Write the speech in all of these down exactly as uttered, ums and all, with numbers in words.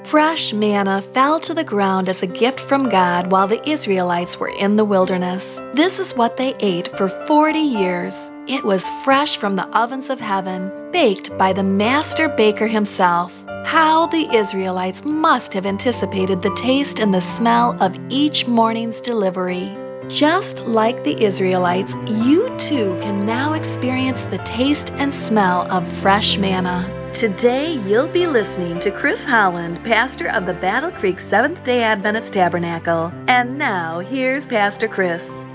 Fresh manna fell to the ground as a gift from God while the Israelites were in the wilderness. This is what they ate for forty years. It was fresh from the ovens of heaven, baked by the master baker himself. How the Israelites must have anticipated the taste and the smell of each morning's delivery. Just like the Israelites, you too can now experience the taste and smell of fresh manna. Today, you'll be listening to Chris Holland, pastor of the Battle Creek Seventh-day Adventist Tabernacle. And now, here's Pastor Chris.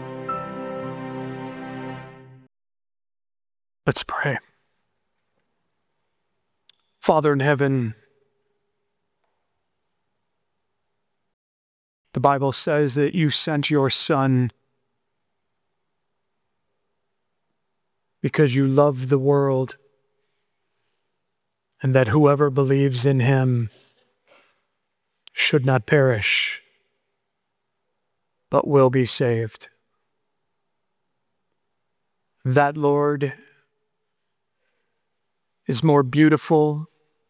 Let's pray. Father in heaven, the Bible says that you sent your Son because you loved the world, and that whoever believes in him should not perish, but will be saved. That, Lord, is more beautiful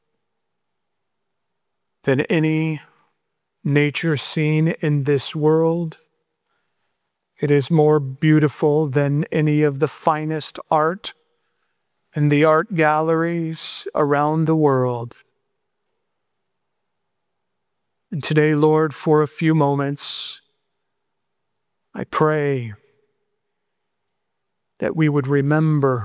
than any nature seen in this world. It is more beautiful than any of the finest art in the art galleries around the world. And today, Lord, for a few moments, I pray that we would remember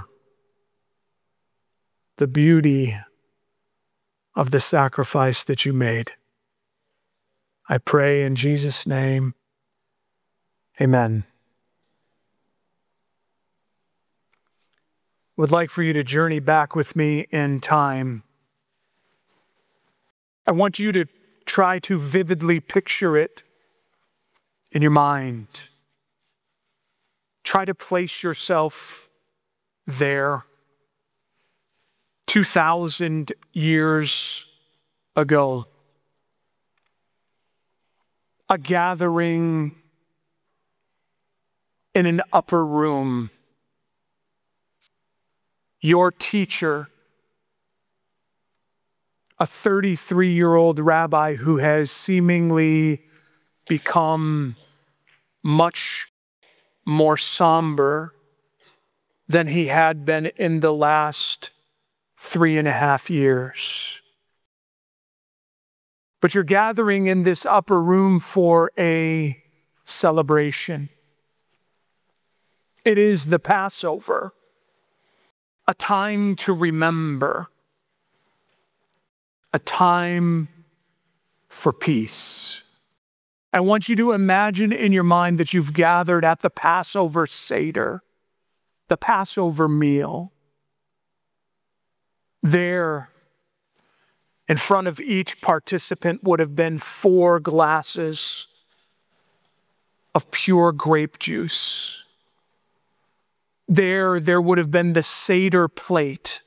the beauty of the sacrifice that you made. I pray in Jesus' name, amen. Would like for you to journey back with me in time. I want you to try to vividly picture it in your mind. Try to place yourself there two thousand years ago. A gathering in an upper room. Your teacher, a thirty-three-year-old rabbi who has seemingly become much more somber than he had been in the last three and a half years. But you're gathering in this upper room for a celebration. It is the Passover. A time to remember, a time for peace. I want you to imagine in your mind that you've gathered at the Passover Seder, the Passover meal. There, in front of each participant would have been four glasses of pure grape juice. There, there would have been the Seder plate.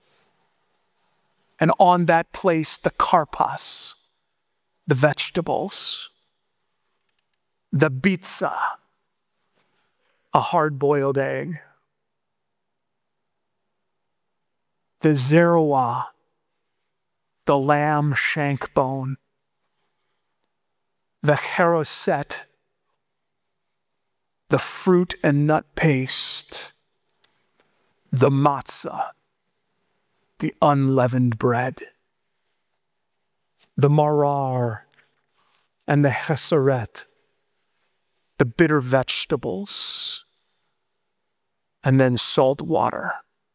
And on that place, the karpas, the vegetables, the bitza, a hard-boiled egg, the zerua, the lamb shank bone, the cheroset, the fruit and nut paste, the matzah, the unleavened bread, the marar and the cheseret, the bitter vegetables, and then salt water.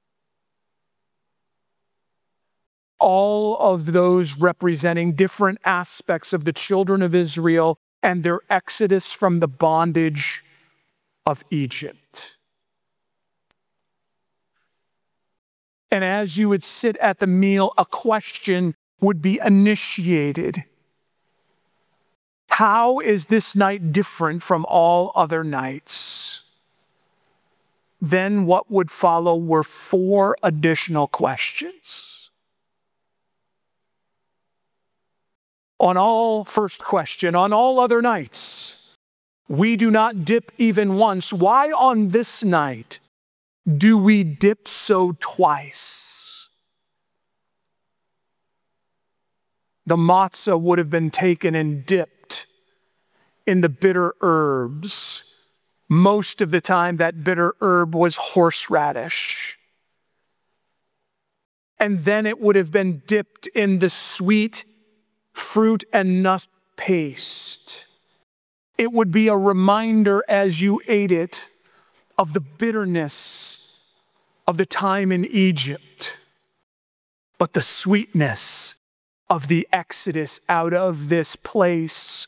All of those representing different aspects of the children of Israel and their exodus from the bondage of Egypt. And as you would sit at the meal, a question would be initiated. How is this night different from all other nights? Then what would follow were four additional questions. On all, first question, on all other nights, we do not dip even once. Why on this night do we dip so twice? the matzah would have been taken and dipped in the bitter herbs. Most of the time, that bitter herb was horseradish. And then it would have been dipped in the sweet fruit and nut paste. It would be a reminder as you ate it of the bitterness of the time in Egypt, but the sweetness of the exodus out of this place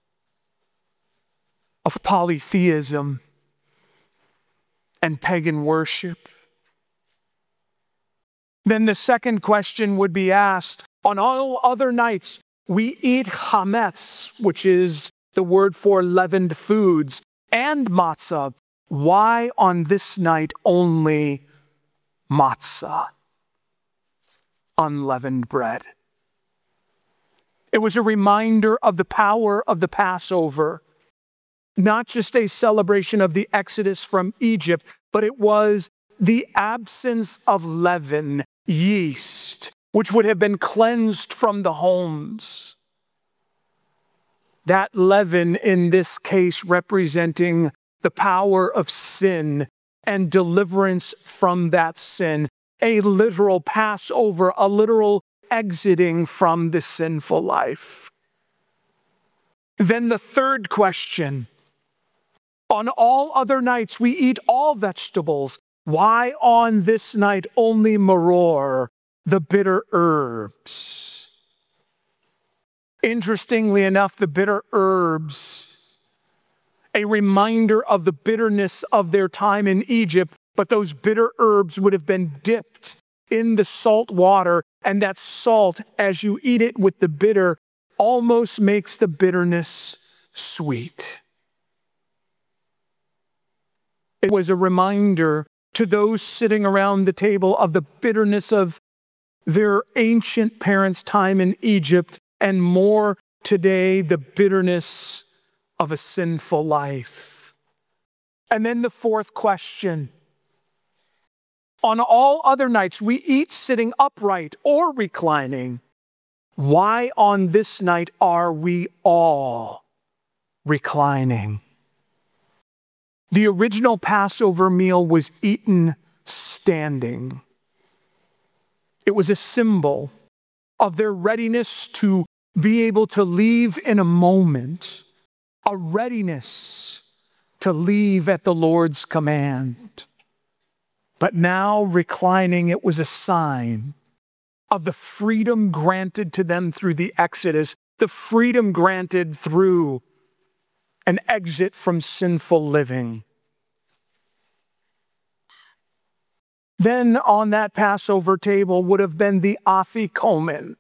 of polytheism and pagan worship. Then the second question would be asked, on all other nights we eat chametz, which is the word for leavened foods, and matzah. Why on this night only matzah, unleavened bread? It was a reminder of the power of the Passover, not just a celebration of the exodus from Egypt, but it was the absence of leaven, yeast, which would have been cleansed from the homes. That leaven in this case representing the power of sin and deliverance from that sin, a literal Passover, a literal exiting from the sinful life. Then the third question, on all other nights we eat all vegetables. Why on this night only maror, the bitter herbs? Interestingly enough, the bitter herbs, a reminder of the bitterness of their time in Egypt, but those bitter herbs would have been dipped in the salt water, and that salt, as you eat it with the bitter, almost makes the bitterness sweet. It was a reminder to those sitting around the table of the bitterness of their ancient parents' time in Egypt, and more today, the bitterness of a sinful life. And then the fourth question, on all other nights we eat sitting upright or reclining. Why on this night are we all reclining? The original Passover meal was eaten standing. It was a symbol of their readiness to be able to leave in a moment, a readiness to leave at the Lord's command. But now reclining, it was a sign of the freedom granted to them through the Exodus, the freedom granted through an exit from sinful living. Then on that Passover table would have been the afikomen.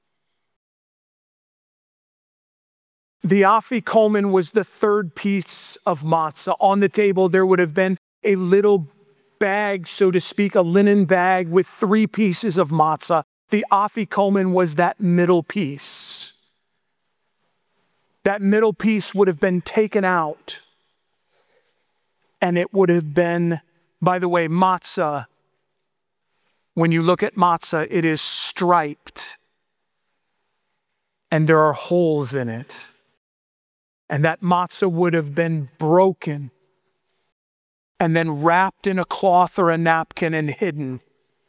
The afikomen was the third piece of matzah. On the table there would have been a little bag, so to speak, a linen bag with three pieces of matzah. The afikomen was that middle piece. That middle piece would have been taken out, and it would have been, by the way, matzah. When you look at matzah, it is striped, and there are holes in it. And that matzah would have been broken and then wrapped in a cloth or a napkin and hidden.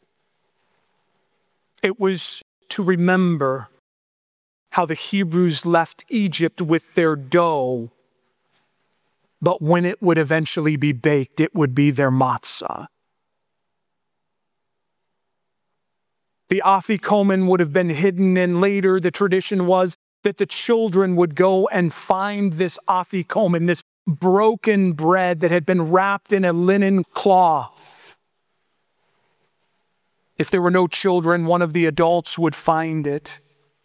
It was to remember how the Hebrews left Egypt with their dough, but when it would eventually be baked, it would be their matzah. The afikomen would have been hidden, and later the tradition was that the children would go and find this afikomen, this broken bread that had been wrapped in a linen cloth. If there were no children, one of the adults would find it.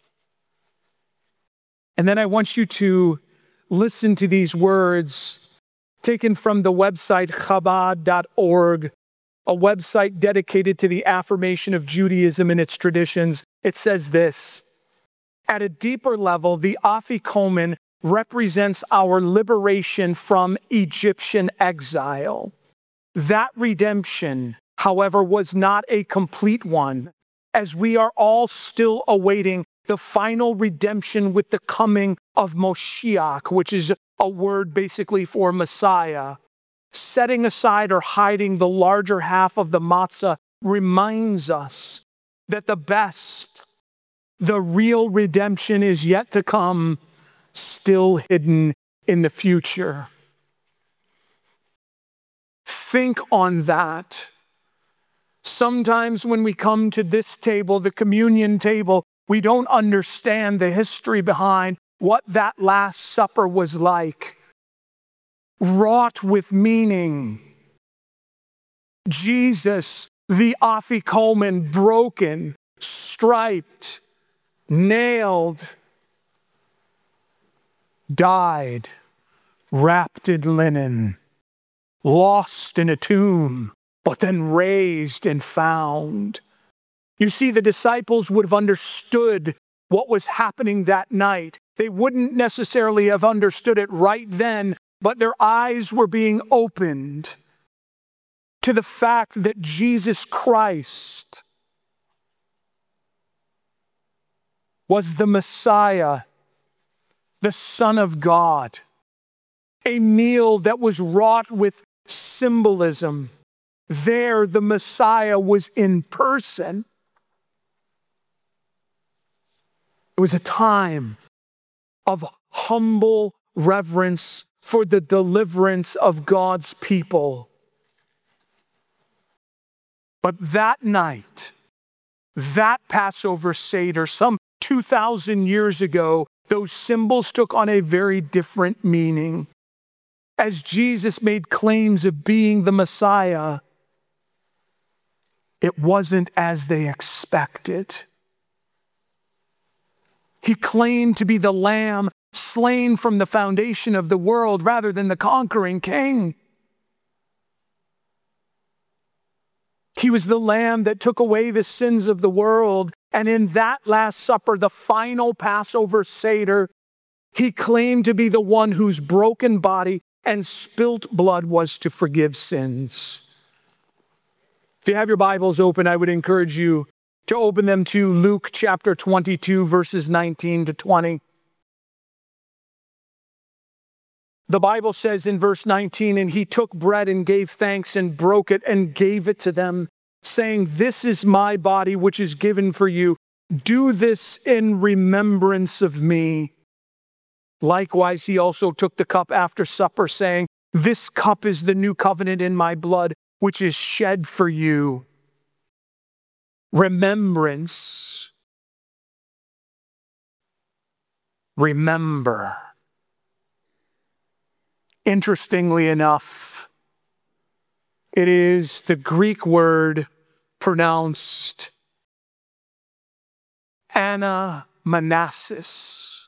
And then I want you to listen to these words taken from the website chabad dot org, a website dedicated to the affirmation of Judaism and its traditions. It says this: at a deeper level, the afikomen represents our liberation from Egyptian exile. That redemption, however, was not a complete one, as we are all still awaiting the final redemption with the coming of Moshiach, which is a word basically for Messiah. Setting aside or hiding the larger half of the matzah reminds us that the best, the real redemption is yet to come, still hidden in the future. Think on that. Sometimes when we come to this table, the communion table, we don't understand the history behind what that Last Supper was like. Wrought with meaning. Jesus, the afikomen, broken, striped, nailed, died, wrapped in linen, lost in a tomb, but then raised and found. You see, the disciples would have understood what was happening that night. They wouldn't necessarily have understood it right then, but their eyes were being opened to the fact that Jesus Christ was the Messiah, the Son of God, a meal that was wrought with symbolism. There, the Messiah was in person. It was a time of humble reverence for the deliverance of God's people. But that night, that Passover Seder, some two thousand years ago, those symbols took on a very different meaning. As Jesus made claims of being the Messiah, it wasn't as they expected. He claimed to be the Lamb slain from the foundation of the world rather than the conquering king. He was the Lamb that took away the sins of the world. And in that Last Supper, the final Passover Seder, he claimed to be the one whose broken body and spilt blood was to forgive sins. If you have your Bibles open, I would encourage you to open them to Luke chapter twenty-two, verses nineteen to twenty. The Bible says in verse nineteen, "And he took bread and gave thanks and broke it and gave it to them, saying, 'This is my body which is given for you. Do this in remembrance of me.' Likewise, he also took the cup after supper, saying, 'This cup is the new covenant in my blood, which is shed for you.'" Remembrance. Remember. Interestingly enough, it is the Greek word pronounced anamnesis.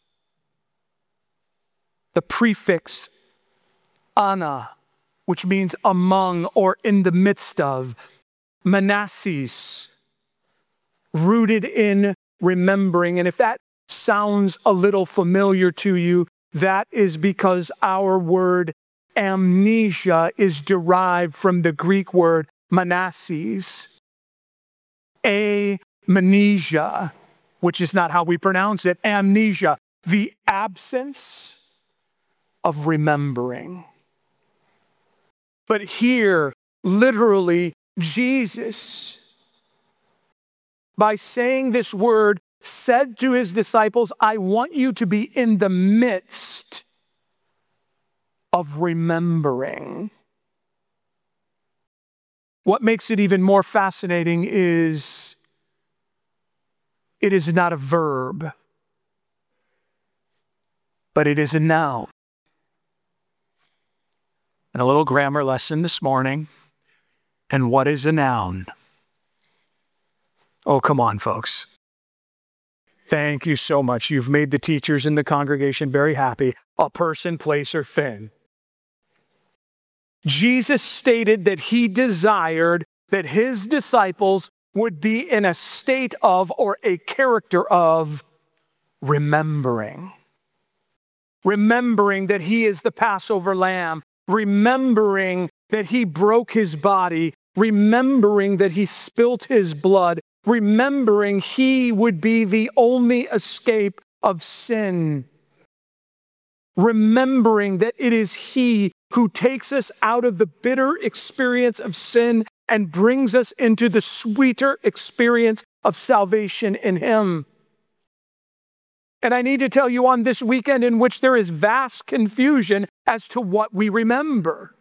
The prefix ana, which means among or in the midst of. Manasis, rooted in remembering. And if that sounds a little familiar to you, that is because our word amnesia is derived from the Greek word manasis. Amnesia, which is not how we pronounce it, amnesia, the absence of remembering. But here, literally, Jesus, by saying this word, said to his disciples, "I want you to be in the midst of remembering." What makes it even more fascinating is it is not a verb, but it is a noun. And a little grammar lesson this morning. And what is a noun? Oh, come on, folks. Thank you so much. You've made the teachers in the congregation very happy. A person, place, or thing. Jesus stated that he desired that his disciples would be in a state of, or a character of, remembering. Remembering that he is the Passover lamb. Remembering that he broke his body. Remembering that he spilt his blood. remembering he would be the only escape of sin. Remembering that it is he who takes us out of the bitter experience of sin and brings us into the sweeter experience of salvation in him. And I need to tell you, on this weekend in which there is vast confusion as to what we remember,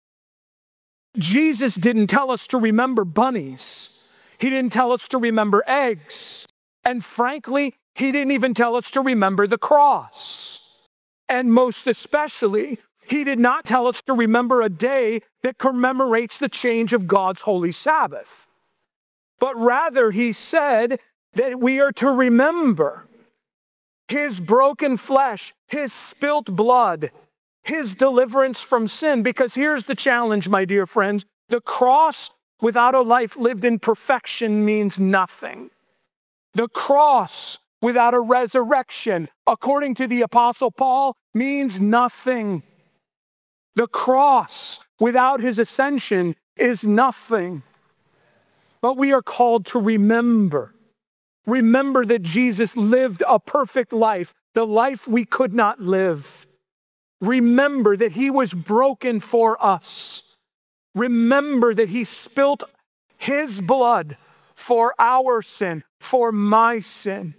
Jesus didn't tell us to remember bunnies. He didn't tell us to remember eggs. And frankly, he didn't even tell us to remember the cross. And most especially, he did not tell us to remember a day that commemorates the change of God's holy Sabbath. But rather, he said that we are to remember his broken flesh, his spilt blood, his deliverance from sin. Because here's the challenge, my dear friends. The cross without a life lived in perfection means nothing. The cross without a resurrection, according to the Apostle Paul, means nothing. The cross without his ascension is nothing. But we are called to remember. Remember that Jesus lived a perfect life, the life we could not live. Remember that he was broken for us. Remember that he spilt his blood for our sin, for my sin.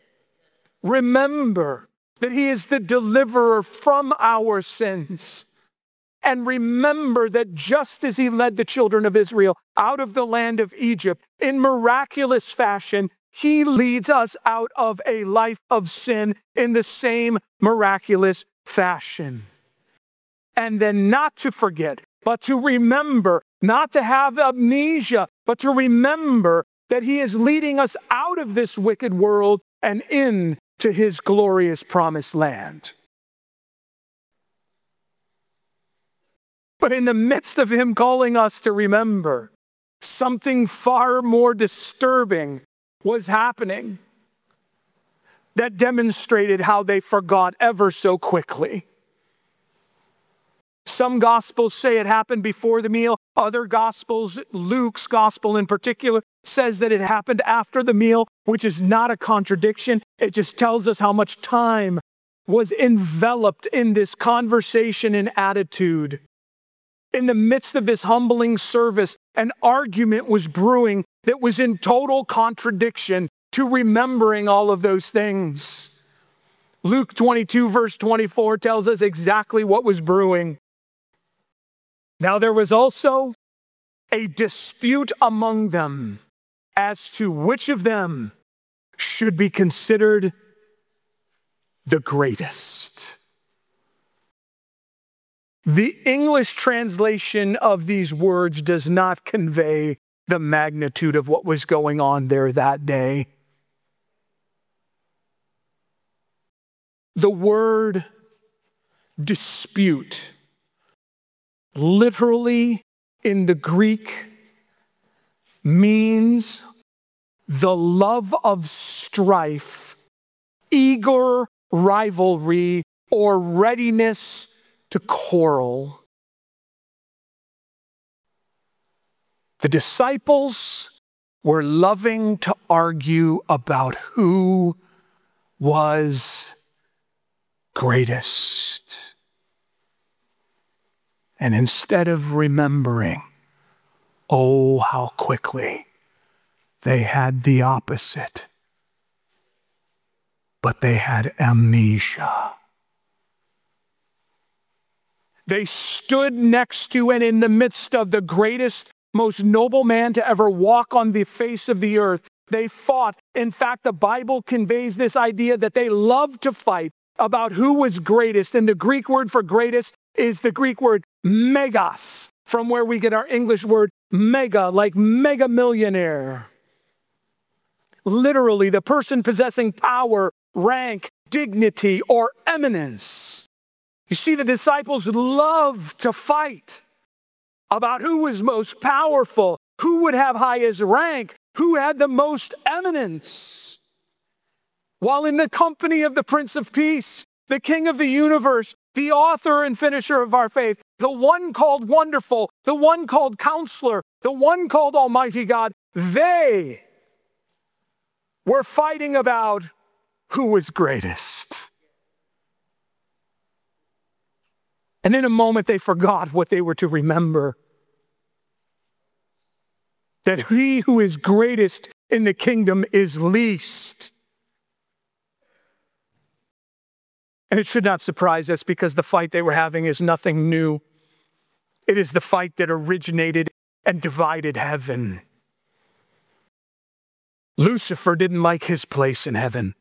Remember that he is the deliverer from our sins. And remember that just as he led the children of Israel out of the land of Egypt in miraculous fashion, he leads us out of a life of sin in the same miraculous fashion. And then not to forget, but to remember, not to have amnesia, but to remember that he is leading us out of this wicked world and into his glorious promised land. But in the midst of him calling us to remember, something far more disturbing was happening that demonstrated how they forgot ever so quickly. Some gospels say it happened before the meal. Other gospels, Luke's gospel in particular, says that it happened after the meal, which is not a contradiction. It just tells us how much time was enveloped in this conversation and attitude. In the midst of this humbling service, an argument was brewing that was in total contradiction to remembering all of those things. Luke twenty-two, verse twenty-four tells us exactly what was brewing. Now there was also a dispute among them as to which of them should be considered the greatest. The English translation of these words does not convey the magnitude of what was going on there that day. The word dispute, literally in the Greek, means the love of strife, eager rivalry, or readiness to quarrel. The disciples were loving to argue about who was greatest. And instead of remembering, oh, how quickly they had the opposite. But they had amnesia. They stood next to and in the midst of the greatest, most noble man to ever walk on the face of the earth. They fought. In fact, the Bible conveys this idea that they loved to fight about who was greatest. And the Greek word for greatest is the Greek word megas, from where we get our English word mega, like mega millionaire. Literally, the person possessing power, rank, dignity, or eminence. You see, the disciples loved to fight about who was most powerful, who would have highest rank, who had the most eminence. While in the company of the Prince of Peace, the King of the universe, the author and finisher of our faith, the one called Wonderful, the one called Counselor, the one called Almighty God, they were fighting about who was greatest. And in a moment, they forgot what they were to remember. That he who is greatest in the kingdom is least. And it should not surprise us, because the fight they were having is nothing new. It is the fight that originated and divided heaven. Lucifer didn't like his place in heaven.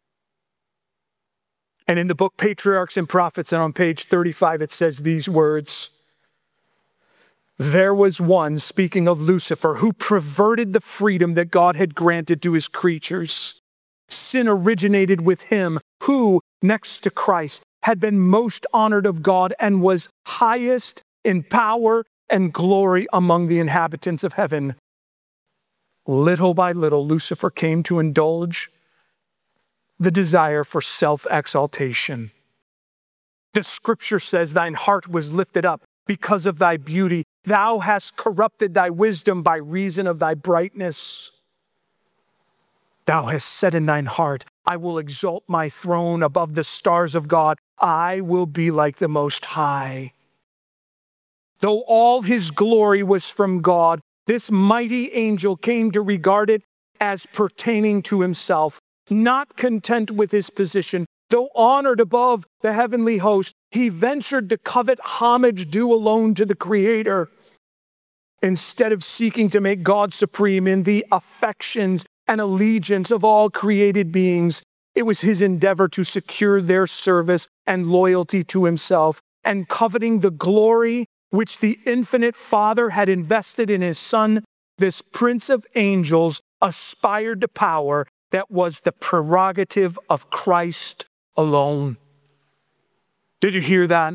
And in the book Patriarchs and Prophets, and on page thirty-five, it says these words: there was one, speaking of Lucifer, who perverted the freedom that God had granted to his creatures. Sin originated with him, who, next to Christ, had been most honored of God and was highest in power and glory among the inhabitants of heaven. Little by little, Lucifer came to indulge the desire for self-exaltation. The scripture says, thine heart was lifted up because of thy beauty. Thou hast corrupted thy wisdom by reason of thy brightness. Thou hast said in thine heart, I will exalt my throne above the stars of God. I will be like the Most High. Though all his glory was from God, this mighty angel came to regard it as pertaining to himself. Not content with his position, though honored above the heavenly host, he ventured to covet homage due alone to the Creator. Instead of seeking to make God supreme in the affections and allegiance of all created beings, it was his endeavor to secure their service and loyalty to himself, and coveting the glory which the infinite Father had invested in his Son, this Prince of Angels aspired to power that was the prerogative of Christ alone. Did you hear that?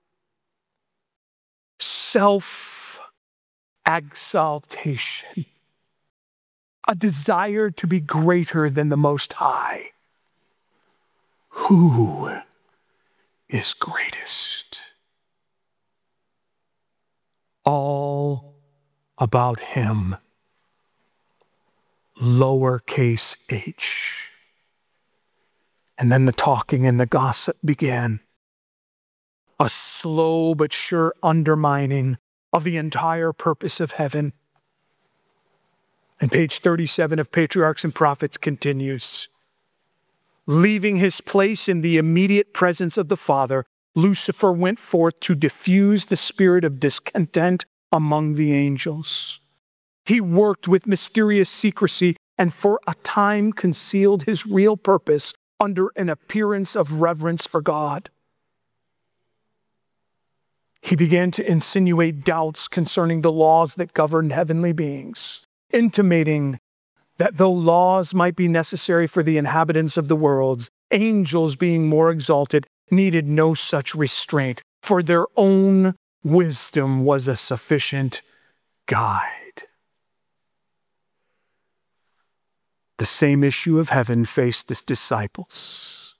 Self-exaltation. A desire to be greater than the Most High. Who is greatest? All about him. Lowercase h. And then the talking and the gossip began. A slow but sure undermining of the entire purpose of heaven. And page thirty-seven of Patriarchs and Prophets continues. Leaving his place in the immediate presence of the Father, Lucifer went forth to diffuse the spirit of discontent among the angels. He worked with mysterious secrecy and for a time concealed his real purpose under an appearance of reverence for God. He began to insinuate doubts concerning the laws that govern heavenly beings, intimating that though laws might be necessary for the inhabitants of the worlds, angels being more exalted needed no such restraint, for their own wisdom was a sufficient guide. The same issue of heaven faced his disciples.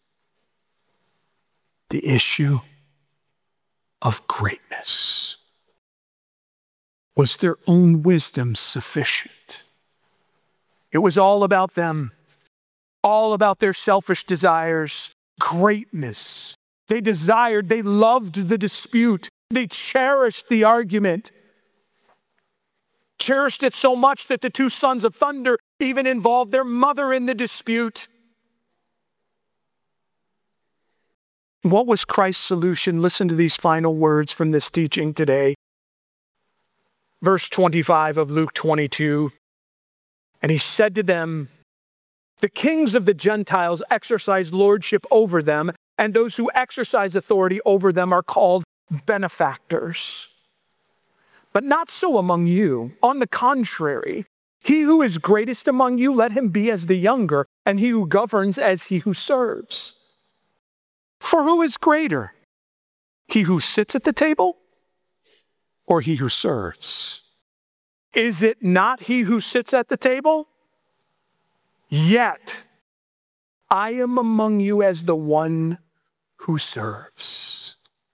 The issue of greatness. Was their own wisdom sufficient? It was all about them, all about their selfish desires, greatness. They desired, they loved the dispute. They cherished the argument. Cherished it so much that the two sons of thunder even involved their mother in the dispute. What was Christ's solution? Listen to these final words from this teaching today. Verse twenty-five of Luke twenty-two. And he said to them, the kings of the Gentiles exercise lordship over them, and those who exercise authority over them are called benefactors. But not so among you. On the contrary, he who is greatest among you, let him be as the younger, and he who governs as he who serves. For who is greater? He who sits at the table or he who serves? Is it not he who sits at the table? Yet I am among you as the one who serves.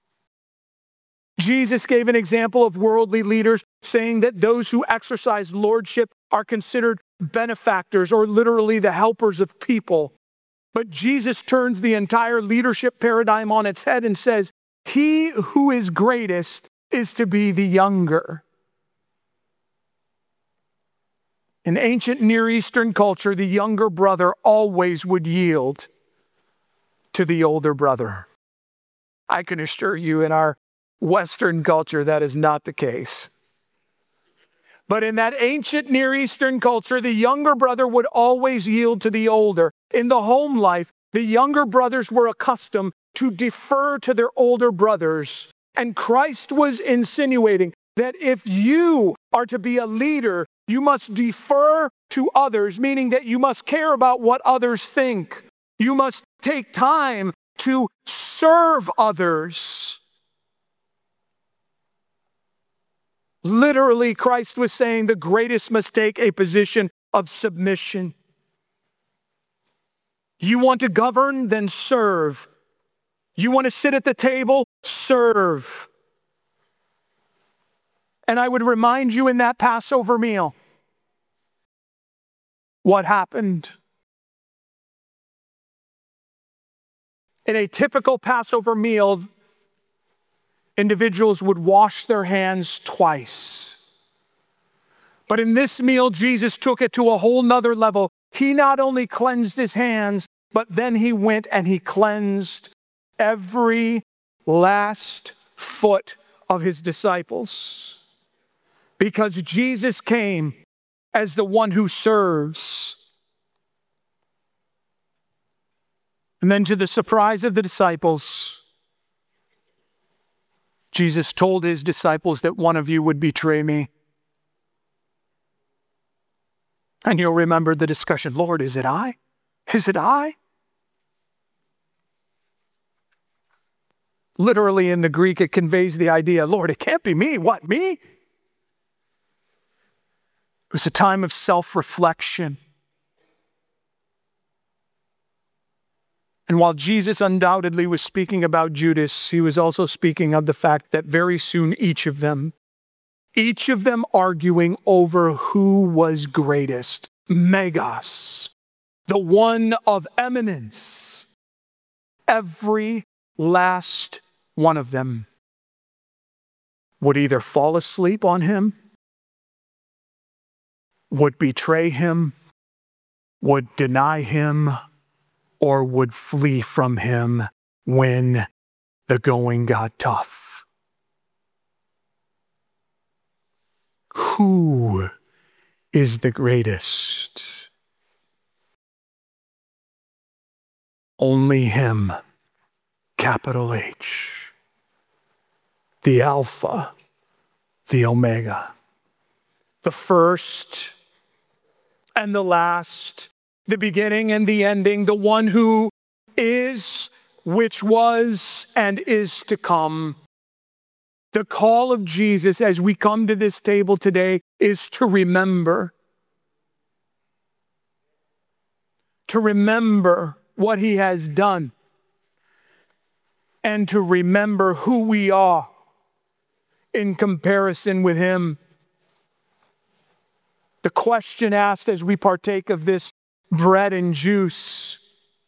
Jesus gave an example of worldly leaders, saying that those who exercise lordship are considered benefactors or literally the helpers of people. But Jesus turns the entire leadership paradigm on its head and says, he who is greatest is to be the younger. In ancient Near Eastern culture, the younger brother always would yield to the older brother. I can assure you in our Western culture, that is not the case. But in that ancient Near Eastern culture, the younger brother would always yield to the older. In the home life, the younger brothers were accustomed to defer to their older brothers. And Christ was insinuating that if you are to be a leader, you must defer to others, meaning that you must care about what others think. You must take time to serve others. Literally, Christ was saying the greatest must take a position of submission. You want to govern? Then serve. You want to sit at the table? Serve. And I would remind you in that Passover meal, what happened? In a typical Passover meal, individuals would wash their hands twice. But in this meal, Jesus took it to a whole nother level. He not only cleansed his hands, but then he went and he cleansed every last foot of his disciples. Because Jesus came as the one who serves. And then to the surprise of the disciples, Jesus told his disciples that one of you would betray me. And you'll remember the discussion, Lord, is it I? Is it I? Literally in the Greek, it conveys the idea, Lord, it can't be me. What, me? It was a time of self-reflection. And while Jesus undoubtedly was speaking about Judas, he was also speaking of the fact that very soon each of them, each of them arguing over who was greatest, Megas, the one of eminence, every last one of them would either fall asleep on him, would betray him, would deny him, or would flee from him when the going got tough. Who is the greatest? Only him, capital H, the Alpha, the Omega, the first and the last, the beginning and the ending, the one who is, which was, and is to come. The call of Jesus as we come to this table today is to remember. To remember what he has done. And to remember who we are in comparison with him. The question asked as we partake of this bread and juice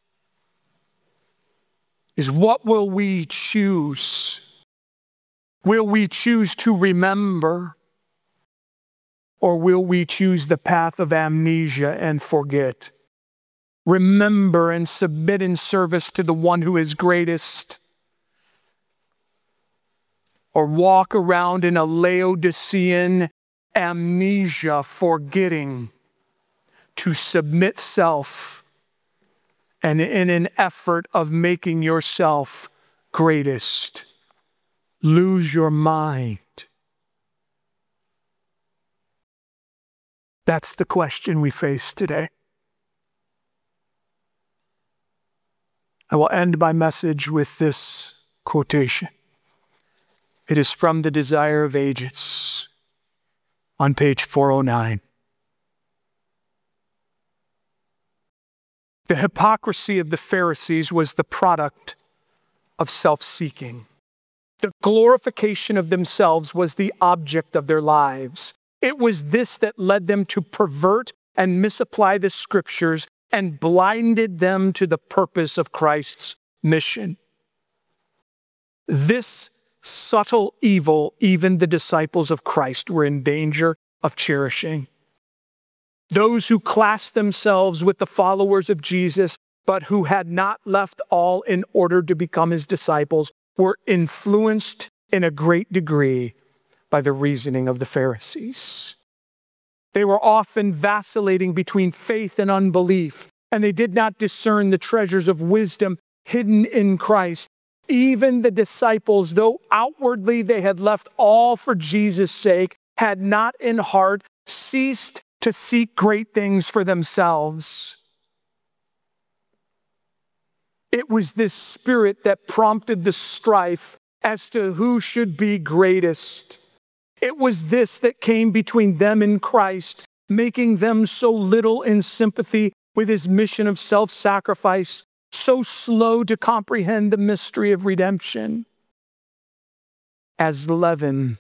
is, what will we choose? Will we choose to remember, or will we choose the path of amnesia and forget? Remember and submit in service to the one who is greatest, or walk around in a Laodicean amnesia, forgetting to submit self, and in an effort of making yourself greatest, lose your mind. That's the question we face today. I will end my message with this quotation. It is from The Desire of Ages on page four oh nine. The hypocrisy of the Pharisees was the product of self-seeking. The glorification of themselves was the object of their lives. It was this that led them to pervert and misapply the scriptures and blinded them to the purpose of Christ's mission. This subtle evil, even the disciples of Christ were in danger of cherishing. Those who classed themselves with the followers of Jesus, but who had not left all in order to become his disciples, were influenced in a great degree by the reasoning of the Pharisees. They were often vacillating between faith and unbelief, and they did not discern the treasures of wisdom hidden in Christ. Even the disciples, though outwardly they had left all for Jesus' sake, had not in heart ceased to seek great things for themselves. It was this spirit that prompted the strife as to who should be greatest. It was this that came between them and Christ, making them so little in sympathy with his mission of self-sacrifice, so slow to comprehend the mystery of redemption. As leaven,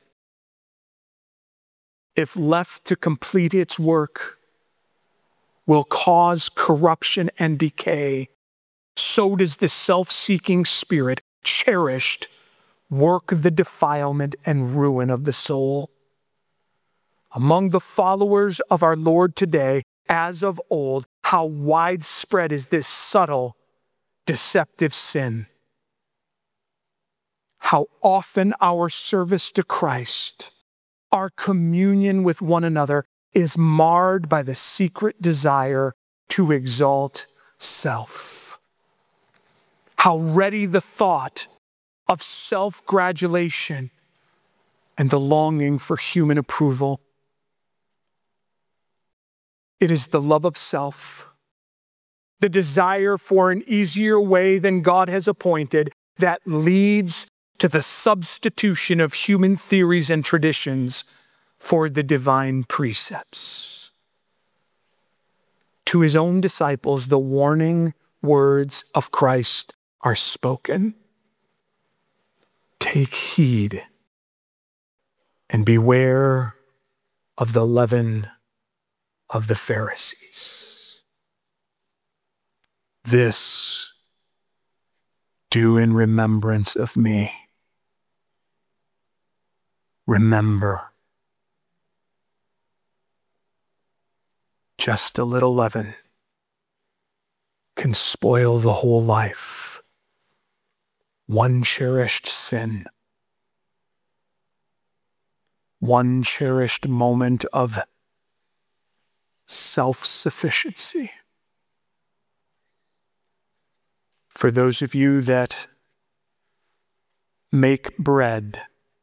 if left to complete its work, will cause corruption and decay, so does the self-seeking spirit, cherished, work the defilement and ruin of the soul. Among the followers of our Lord today, as of old, how widespread is this subtle, deceptive sin. How often our service to Christ, our communion with one another, is marred by the secret desire to exalt self. How ready the thought of self-gratulation and the longing for human approval. It is the love of self, the desire for an easier way than God has appointed, that leads to the substitution of human theories and traditions for the divine precepts. To his own disciples, the warning words of Christ are spoken. Take heed and beware of the leaven of the Pharisees. This do in remembrance of me. Remember, just a little leaven can spoil the whole life. One cherished sin, one cherished moment of self-sufficiency. For those of you that make bread,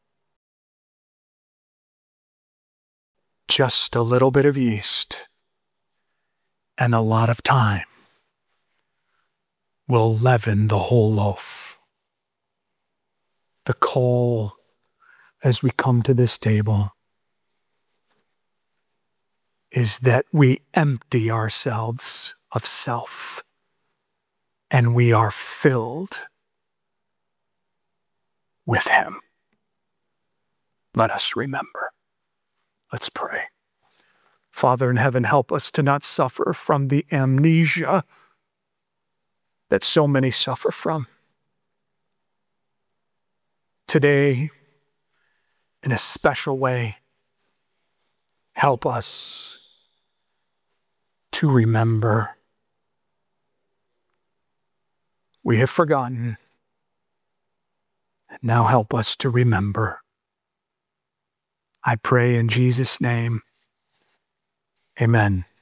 just a little bit of yeast and a lot of time will leaven the whole loaf. The call as we come to this table is that we empty ourselves of self and we are filled with him. Let us remember. Let's pray. Father in heaven, help us to not suffer from the amnesia that so many suffer from. Today, in a special way, help us to remember. We have forgotten. Now help us to remember. I pray in Jesus' name. Amen.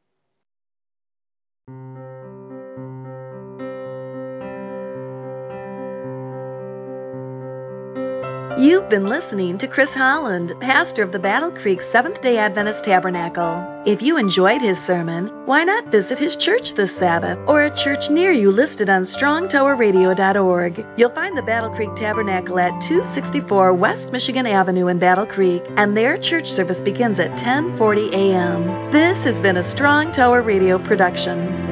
You've been listening to Chris Holland, pastor of the Battle Creek Seventh-day Adventist Tabernacle. If you enjoyed his sermon, why not visit his church this Sabbath or a church near you listed on strong tower radio dot org. You'll find the Battle Creek Tabernacle at two sixty-four West Michigan Avenue in Battle Creek, and their church service begins at ten forty a.m. This has been a Strong Tower Radio production.